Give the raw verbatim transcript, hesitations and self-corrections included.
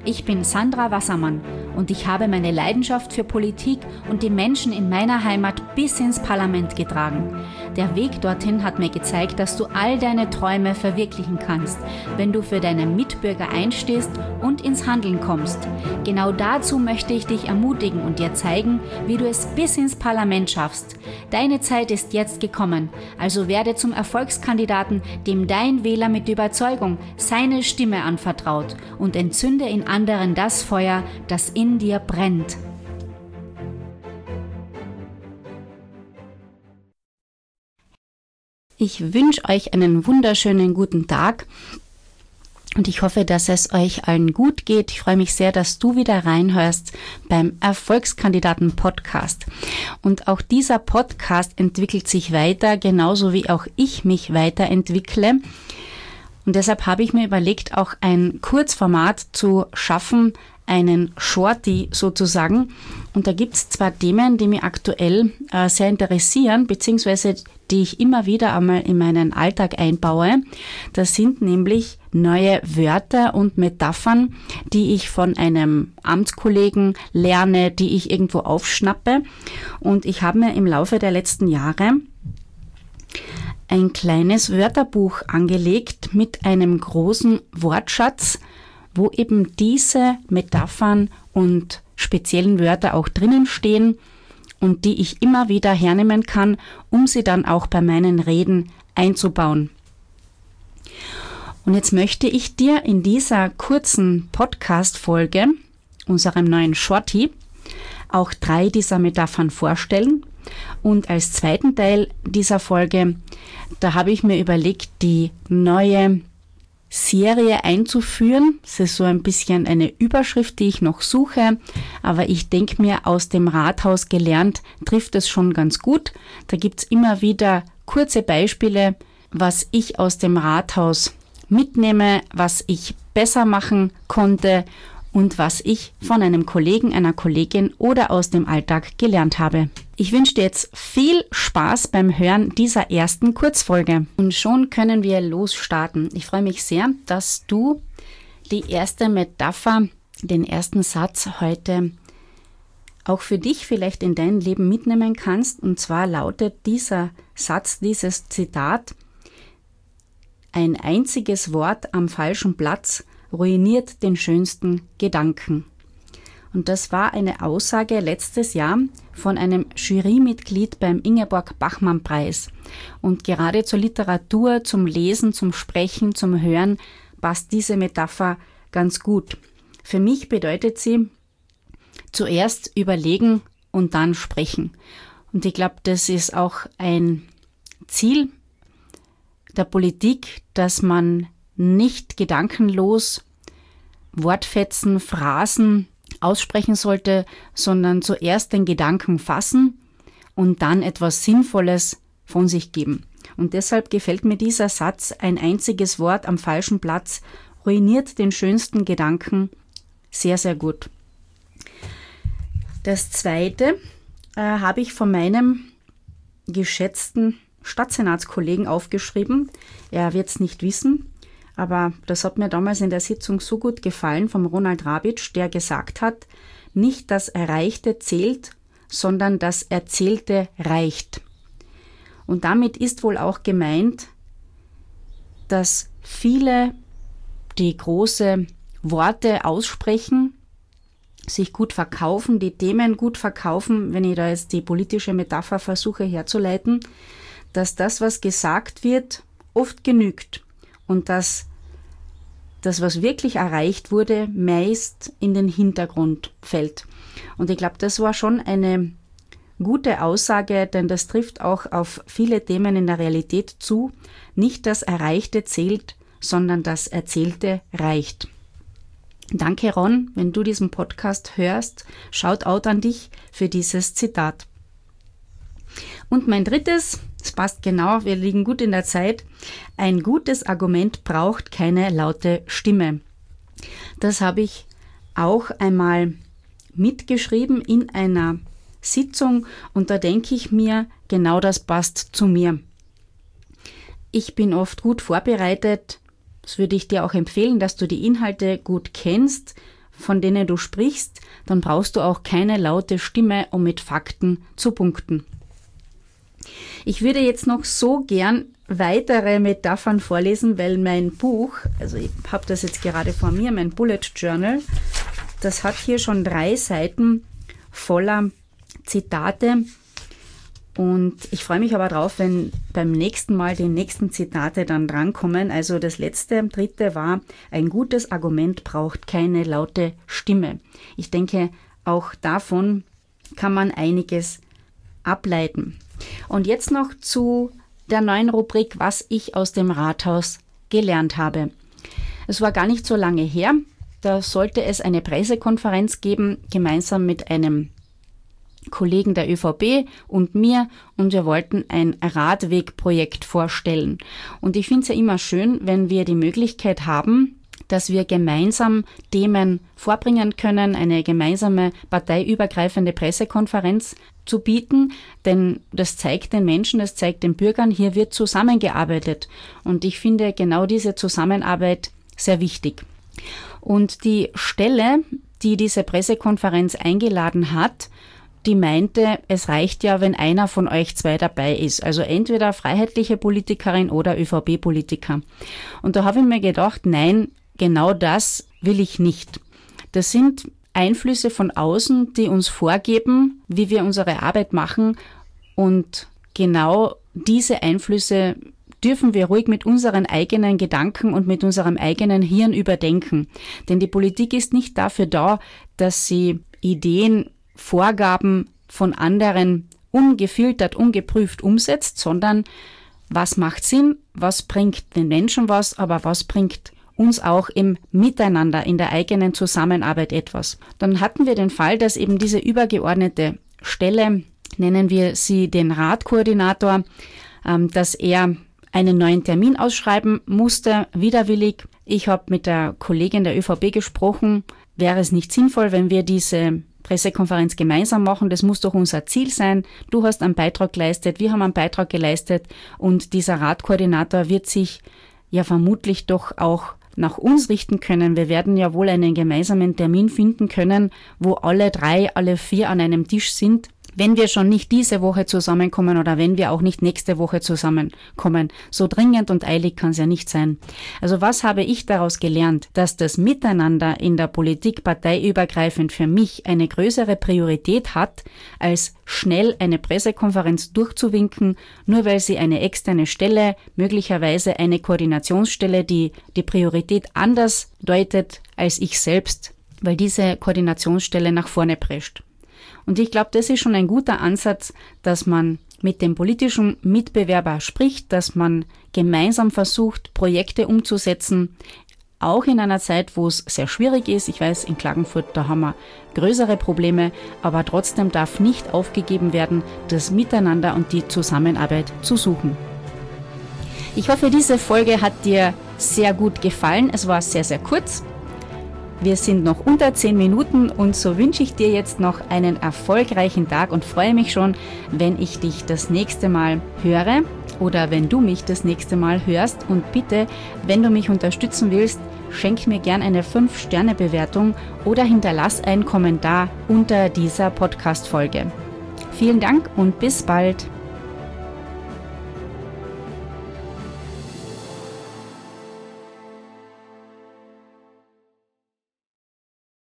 Ich bin Sandra Wassermann und ich habe meine Leidenschaft für Politik und die Menschen in meiner Heimat bis ins Parlament getragen. Der Weg dorthin hat mir gezeigt, dass du all deine Träume verwirklichen kannst, wenn du für deine Mitbürger einstehst und ins Handeln kommst. Genau dazu möchte ich dich ermutigen und dir zeigen, wie du es bis ins Parlament schaffst. Deine Zeit ist jetzt gekommen, also werde zum Erfolgskandidaten, dem dein Wähler mit Überzeugung seine Stimme anvertraut und entzünde in anderen das Feuer, das in dir brennt. Ich wünsche euch einen wunderschönen guten Tag und ich hoffe, dass es euch allen gut geht. Ich freue mich sehr, dass du wieder reinhörst beim Erfolgskandidaten-Podcast. Und auch dieser Podcast entwickelt sich weiter, genauso wie auch ich mich weiterentwickle. Und deshalb habe ich mir überlegt, auch ein Kurzformat zu schaffen, einen Shorty sozusagen. Und da gibt es zwei Themen, die mich aktuell äh, sehr interessieren, beziehungsweise die ich immer wieder einmal in meinen Alltag einbaue. Das sind nämlich neue Wörter und Metaphern, die ich von einem Amtskollegen lerne, die ich irgendwo aufschnappe. Und ich habe mir im Laufe der letzten Jahre ein kleines Wörterbuch angelegt mit einem großen Wortschatz, wo eben diese Metaphern und speziellen Wörter auch drinnen stehen und die ich immer wieder hernehmen kann, um sie dann auch bei meinen Reden einzubauen. Und jetzt möchte ich dir in dieser kurzen Podcast-Folge, unserem neuen Shorty, auch drei dieser Metaphern vorstellen. Und als zweiten Teil dieser Folge, da habe ich mir überlegt, die neue Serie einzuführen. Das ist so ein bisschen eine Überschrift, die ich noch suche, aber ich denke mir, aus dem Rathaus gelernt trifft es schon ganz gut. Da gibt es immer wieder kurze Beispiele, was ich aus dem Rathaus mitnehme, was ich besser machen konnte und was ich von einem Kollegen, einer Kollegin oder aus dem Alltag gelernt habe. Ich wünsche dir jetzt viel Spaß beim Hören dieser ersten Kurzfolge. Und schon können wir losstarten. Ich freue mich sehr, dass du die erste Metapher, den ersten Satz heute auch für dich vielleicht in dein Leben mitnehmen kannst. Und zwar lautet dieser Satz, dieses Zitat: Ein einziges Wort am falschen Platz ruiniert den schönsten Gedanken. Und das war eine Aussage letztes Jahr von einem Jurymitglied beim Ingeborg-Bachmann-Preis. Und gerade zur Literatur, zum Lesen, zum Sprechen, zum Hören passt diese Metapher ganz gut. Für mich bedeutet sie zuerst überlegen und dann sprechen. Und ich glaube, das ist auch ein Ziel der Politik, dass man nicht gedankenlos Wortfetzen, Phrasen aussprechen sollte, sondern zuerst den Gedanken fassen und dann etwas Sinnvolles von sich geben. Und deshalb gefällt mir dieser Satz: Ein einziges Wort am falschen Platz ruiniert den schönsten Gedanken, sehr, sehr gut. Das zweite äh, habe ich von meinem geschätzten Stadtsenatskollegen aufgeschrieben. Er wird es nicht wissen, aber das hat mir damals in der Sitzung so gut gefallen, vom Ronald Rabitsch, der gesagt hat, nicht das Erreichte zählt, sondern das Erzählte reicht. Und damit ist wohl auch gemeint, dass viele, die große Worte aussprechen, sich gut verkaufen, die Themen gut verkaufen, wenn ich da jetzt die politische Metapher versuche herzuleiten, dass das, was gesagt wird, oft genügt. Und dass das, was wirklich erreicht wurde, meist in den Hintergrund fällt. Und ich glaube, das war schon eine gute Aussage, denn das trifft auch auf viele Themen in der Realität zu. Nicht das Erreichte zählt, sondern das Erzählte reicht. Danke, Ron, wenn du diesen Podcast hörst. Shoutout an dich für dieses Zitat. Und mein drittes, es passt genau, wir liegen gut in der Zeit: Ein gutes Argument braucht keine laute Stimme. Das habe ich auch einmal mitgeschrieben in einer Sitzung und da denke ich mir, genau das passt zu mir. Ich bin oft gut vorbereitet. Das würde ich dir auch empfehlen, dass du die Inhalte gut kennst, von denen du sprichst, dann brauchst du auch keine laute Stimme, um mit Fakten zu punkten. Ich würde jetzt noch so gern weitere Metaphern vorlesen, weil mein Buch, also ich habe das jetzt gerade vor mir, mein Bullet Journal, das hat hier schon drei Seiten voller Zitate. Und ich freue mich aber drauf, wenn beim nächsten Mal die nächsten Zitate dann drankommen. Also das letzte, dritte war, ein gutes Argument braucht keine laute Stimme. Ich denke, auch davon kann man einiges ableiten. Und jetzt noch zu der neuen Rubrik, was ich aus dem Rathaus gelernt habe. Es war gar nicht so lange her, da sollte es eine Pressekonferenz geben, gemeinsam mit einem Kollegen der ÖVP und mir, und wir wollten ein Radwegprojekt vorstellen. Und ich finde es ja immer schön, wenn wir die Möglichkeit haben, dass wir gemeinsam Themen vorbringen können, eine gemeinsame parteiübergreifende Pressekonferenz zu bieten, denn das zeigt den Menschen, das zeigt den Bürgern, hier wird zusammengearbeitet. Und ich finde genau diese Zusammenarbeit sehr wichtig. Und die Stelle, die diese Pressekonferenz eingeladen hat, die meinte, es reicht ja, wenn einer von euch zwei dabei ist. Also entweder freiheitliche Politikerin oder ÖVP-Politiker. Und da habe ich mir gedacht, nein, genau das will ich nicht. Das sind Einflüsse von außen, die uns vorgeben, wie wir unsere Arbeit machen. Und genau diese Einflüsse dürfen wir ruhig mit unseren eigenen Gedanken und mit unserem eigenen Hirn überdenken. Denn die Politik ist nicht dafür da, dass sie Ideen, Vorgaben von anderen ungefiltert, ungeprüft umsetzt, sondern was macht Sinn, was bringt den Menschen was, aber was bringt uns auch im Miteinander, in der eigenen Zusammenarbeit etwas. Dann hatten wir den Fall, dass eben diese übergeordnete Stelle, nennen wir sie den Ratkoordinator, ähm, dass er einen neuen Termin ausschreiben musste, widerwillig. Ich habe mit der Kollegin der ÖVP gesprochen, wäre es nicht sinnvoll, wenn wir diese Pressekonferenz gemeinsam machen, das muss doch unser Ziel sein. Du hast einen Beitrag geleistet, wir haben einen Beitrag geleistet und dieser Ratkoordinator wird sich ja vermutlich doch auch nach uns richten können. Wir werden ja wohl einen gemeinsamen Termin finden können, wo alle drei, alle vier an einem Tisch sind. Wenn wir schon nicht diese Woche zusammenkommen oder wenn wir auch nicht nächste Woche zusammenkommen, so dringend und eilig kann es ja nicht sein. Also was habe ich daraus gelernt? Dass das Miteinander in der Politik parteiübergreifend für mich eine größere Priorität hat, als schnell eine Pressekonferenz durchzuwinken, nur weil sie eine externe Stelle, möglicherweise eine Koordinationsstelle, die die Priorität anders deutet als ich selbst, weil diese Koordinationsstelle nach vorne prescht. Und ich glaube, das ist schon ein guter Ansatz, dass man mit dem politischen Mitbewerber spricht, dass man gemeinsam versucht, Projekte umzusetzen, auch in einer Zeit, wo es sehr schwierig ist. Ich weiß, in Klagenfurt, da haben wir größere Probleme, aber trotzdem darf nicht aufgegeben werden, das Miteinander und die Zusammenarbeit zu suchen. Ich hoffe, diese Folge hat dir sehr gut gefallen. Es war sehr, sehr kurz. Wir sind noch unter zehn Minuten und so wünsche ich dir jetzt noch einen erfolgreichen Tag und freue mich schon, wenn ich dich das nächste Mal höre oder wenn du mich das nächste Mal hörst. Und bitte, wenn du mich unterstützen willst, schenk mir gern eine fünf Sterne Bewertung oder hinterlass einen Kommentar unter dieser Podcast-Folge. Vielen Dank und bis bald!